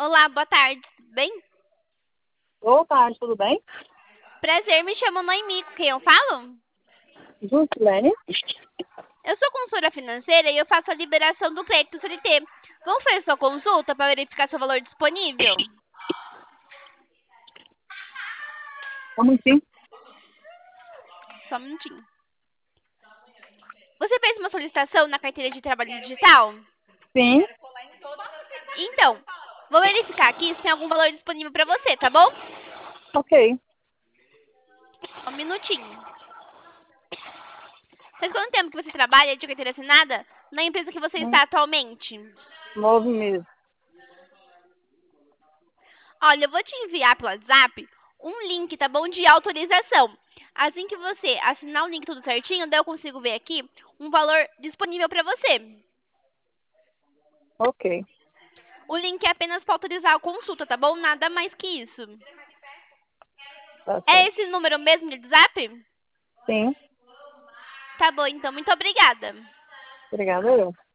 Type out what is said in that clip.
Olá, boa tarde, tudo bem? Boa tarde, tudo bem? Prazer, me chamo Noemi, com quem eu falo? Jusilene? Eu sou consultora financeira e eu faço a liberação do crédito CLT. Vamos fazer sua consulta para verificar seu valor disponível? Como sim? Só um minutinho. Você fez uma solicitação na carteira de trabalho digital? Sim, Então, vou verificar aqui se tem algum valor disponível para você, tá bom? ok. Só um minutinho. Faz quanto tempo que você trabalha de carteira assinada na empresa que você está atualmente? 9 meses. Olha, eu vou te enviar pelo WhatsApp um link, tá bom? De autorização. Assim que você assinar o link tudo certinho, daí eu consigo ver aqui um valor disponível para você. Ok, O link é apenas para autorizar a consulta, tá bom? Nada mais que isso. tá É certo. esse número mesmo de WhatsApp? Sim, Tá bom, então. Muito obrigada. obrigada eu.